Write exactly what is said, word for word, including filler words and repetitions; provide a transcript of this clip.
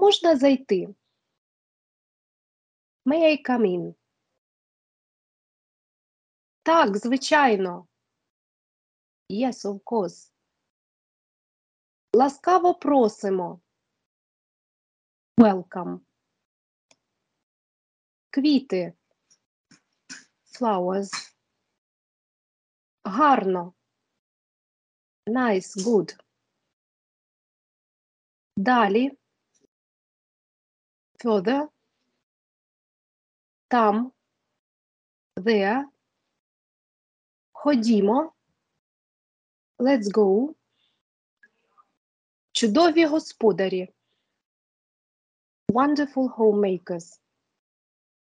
Можна зайти? May I come in? Так, звичайно. Yes, of course. Ласкаво просимо. Welcome. Квіти. Flowers. Гарно. Nice, good. Далі. Further. Там. There. Ходімо. Let's go. Чудові господарі. Wonderful homemakers.